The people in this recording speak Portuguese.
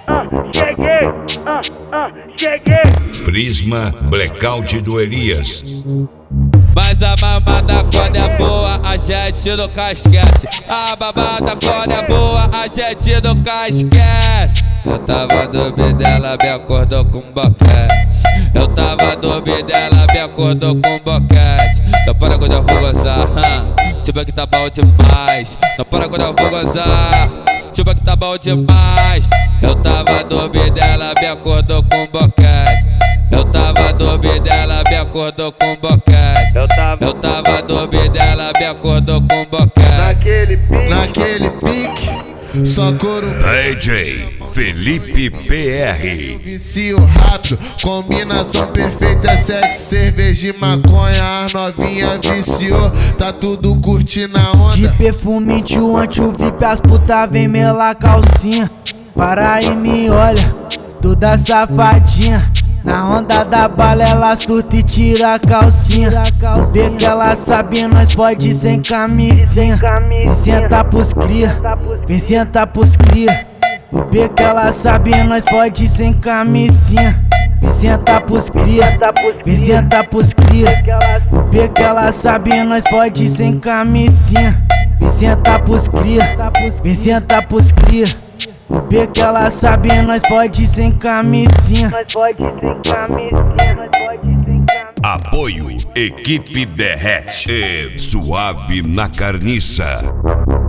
cheguei, cheguei. Prisma Blackout do Elias. Mas a mamada quando é boa, a gente nunca esquece. A mamada quando é boa, a gente nunca esquece. Eu tava dormindo, ela me acordou com boquete. Eu tava dormindo, ela me acordou com boquete. Não para quando eu vou gozar, tipo que tá bom demais. Não para quando eu vou gozar, tipo que tá bom demais. Eu tava dormindo, ela me acordou com boquete. Eu tava dormindo, ela me acordou com boquete. Eu tava dormindo, ela me acordou com boquete. Naquele pique, só couro DJ Felipe PR. vicio rápido, combinação perfeita, sexo, cerveja e maconha. As novinha viciou, tá tudo curtindo a onda. De perfume de um anti-VIP, as puta vem melar calcinha. Para e me olha, toda safadinha. Na onda da bala ela surta e tira a calcinha. Vê que ela sabe, nós pode ir sem camisinha. Vem sentar pros cria, vem sentar pros cria. Vê que ela sabe, nós pode ir sem camisinha. Vem sentar pros cria, vem sentar pros cria. Vê que ela sabe, nós pode ir sem camisinha. Vem sentar pros cria, vem sentar pros cria. Vê que ela sabe, nós pode ir sem camisinha. Nós pode ir sem camisinha, nós pode ir sem camisinha. Apoio Equipe Derrete e Suave na Carniça.